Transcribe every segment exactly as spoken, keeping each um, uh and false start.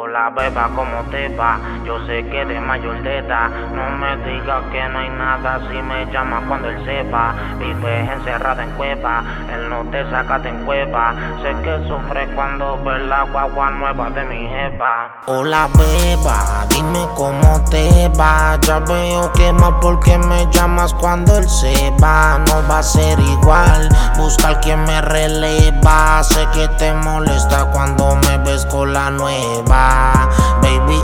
Hola beba, ¿cómo te va? Yo sé que eres mayor de edad. No me digas que no hay nada si me llamas cuando él sepa. Vives encerrada en cueva, él no te saca de en cueva. Sé que sufre cuando ves la guagua nueva de mi jefa. Hola beba, dime cómo te va. Ya veo que mal porque me llamas cuando él se va. No va a ser igual, buscar quien me releva. Sé que te molesta cuando me ves con la nueva. Baby,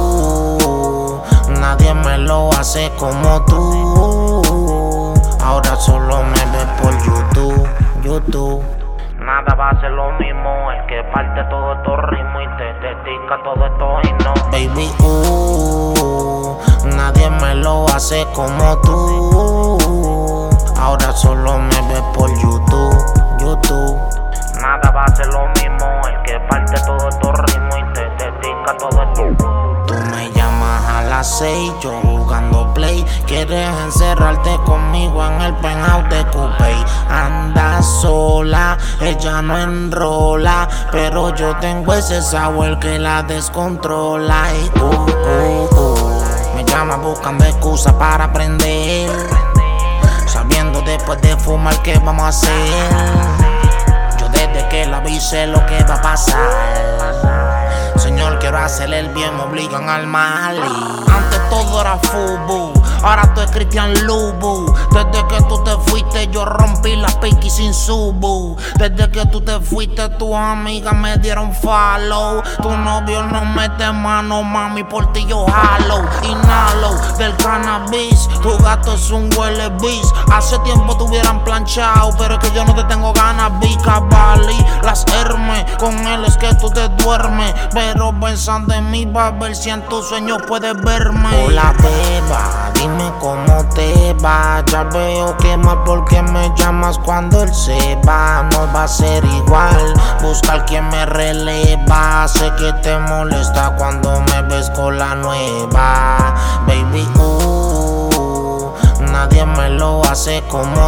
uh, nadie me lo hace como tú. Ahora solo me ves por YouTube, YouTube. Nada va a ser lo mismo, el que parte todo estos ritmos y te dedica todo esto y no. Baby, uh, nadie me lo hace como tú. Ahora solo me ves por YouTube, YouTube. Nada va a ser lo mismo, el que parte todo estos ritmos y te dedica todo esto. Tú me llamas a las seis, yo jugando play. Quieres encerrarte conmigo en el penthouse de Coupé. Andas sola, ella no enrola, pero yo tengo ese sabor que la descontrola. Y uh, uh, uh, me llama buscando excusas para aprender, sabiendo después de fumar qué vamos a hacer. Yo desde que la vi sé lo que va a pasar. Señor, quiero hacerle el bien, me obligan al mal. Y antes todo era fútbol, ahora tú es Cristian Lubu. Desde que tú te fuiste yo rompí la piqui sin subu. Desde que tú te fuiste tus amigas me dieron follow. Tu novio no mete mano, mami, por ti yo jalo. Inhalo del cannabis, tu gato es un huele bis. Hace tiempo te hubieran planchado, pero es que yo no te tengo ganas. Vica, Bali, las Hermes, con él es que tú te duermes. Pero pensando en mí va a ver si en tus sueños puedes verme. Hola beba, dime cómo te va. Ya veo que mal porque me llamas cuando él se va. No va a ser igual, buscar quien me releva. Sé que te molesta cuando me ves con la nueva. Baby, uh, nadie me lo hace como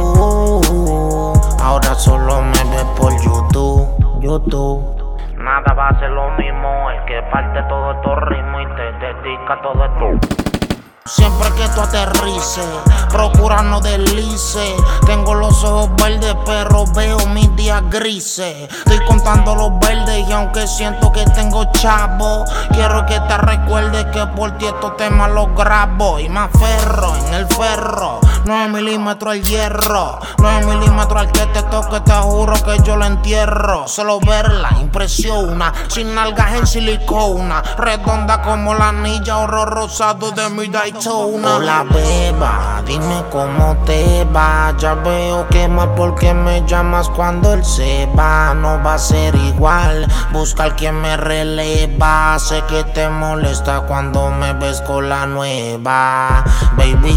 tú. Ahora solo me ves por YouTube, YouTube. Nada va a ser lo mismo, el que parte todo estos ritmos y te dedica todo esto. Siempre que tú aterrices, procura no deslices. Tengo los ojos verdes, pero veo mis días grises. Estoy contando los verdes y aunque siento que tengo chavo, quiero que te recuerdes que por ti estos temas los grabo. Y me aferro en el ferro, nueve milímetros el hierro. nueve milímetros al que te toque, te juro que yo lo entierro. Solo verla impresiona, sin nalgas en silicona, redonda como la anilla, oro rosado de mi Daytona. Hola beba, dime cómo te va. Ya veo que mal porque me llamas cuando él se va. No va a ser igual, buscar quien me releva. Sé que te molesta cuando me ves con la nueva. Baby,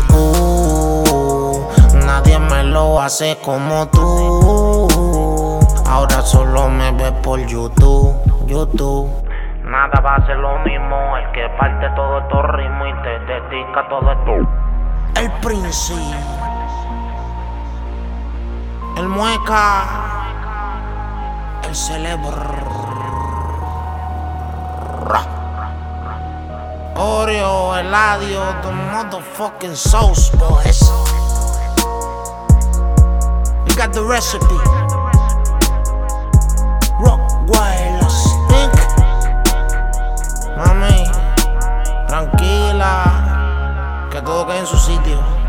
uh, nadie me lo hace como tú. Ahora solo me ves por YouTube, YouTube. Nada va a ser lo mismo, el que parte todo estos ritmos y te dedica todo esto. El Príncipe, el Mueca, el Celebro, Oreo, Eladio, the motherfucking Sauce Boys. We got the recipe. Rockwilds Inc. Mami, tranquila, que todo quede en su sitio.